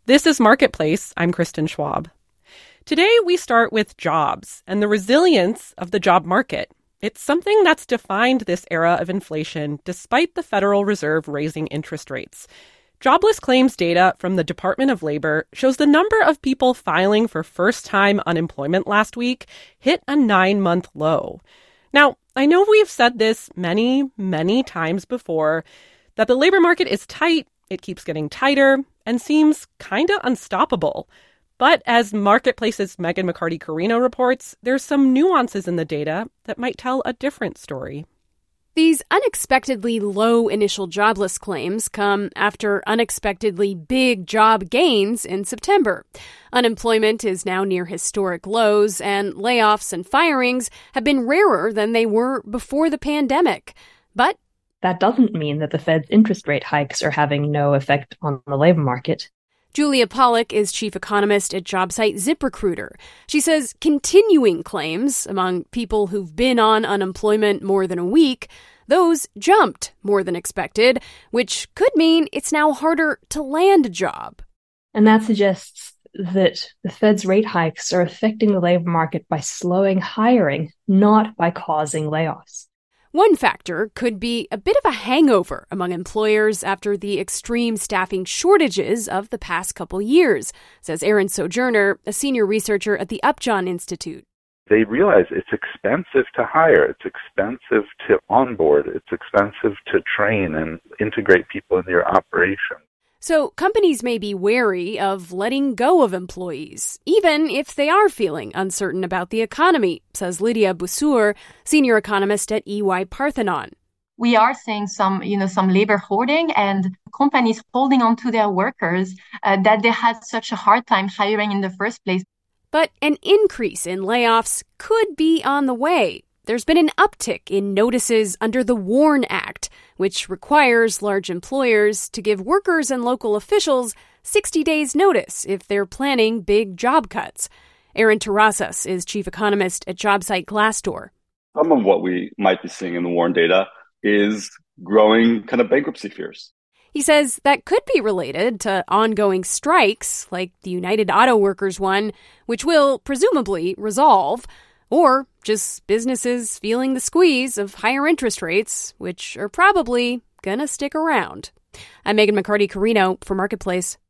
This is Marketplace. I'm Kristen Schwab. Today, we start with jobs and the resilience of the job market. It's something that's defined this era of inflation despite the Federal Reserve raising interest rates. Jobless claims data from the Department of Labor shows the number of people filing for first-time unemployment last week hit a 9-month low. Now, I know we've said this many, many times before, that the labor market is tight, it keeps getting tighter, and seems kind of unstoppable. But as Marketplace's Megan McCarty-Carino reports, there's some nuances in the data that might tell a different story. These unexpectedly low initial jobless claims come after unexpectedly big job gains in September. Unemployment is now near historic lows, and layoffs and firings have been rarer than they were before the pandemic. But that doesn't mean that the Fed's interest rate hikes are having no effect on the labor market. Julia Pollack is chief economist at job site ZipRecruiter. She says continuing claims among people who've been on unemployment more than a week, those jumped more than expected, which could mean it's now harder to land a job. And that suggests that the Fed's rate hikes are affecting the labor market by slowing hiring, not by causing layoffs. One factor could be a bit of a hangover among employers after the extreme staffing shortages of the past couple years, says Aaron Sojourner, a senior researcher at the Upjohn Institute. They realize it's expensive to hire, it's expensive to onboard, it's expensive to train and integrate people in their operation. So companies may be wary of letting go of employees, even if they are feeling uncertain about the economy, says Lydia Bussour, senior economist at EY Parthenon. We are seeing some labor hoarding and companies holding on to their workers that they had such a hard time hiring in the first place. But an increase in layoffs could be on the way. There's been an uptick in notices under the WARN Act, which requires large employers to give workers and local officials 60 days' notice if they're planning big job cuts. Aaron Terrazas is chief economist at job site Glassdoor. Some of what we might be seeing in the WARN data is growing kind of bankruptcy fears. He says that could be related to ongoing strikes, like the United Auto Workers one, which will presumably resolve, or just businesses feeling the squeeze of higher interest rates, which are probably going to stick around. I'm Megan McCarty-Carino for Marketplace.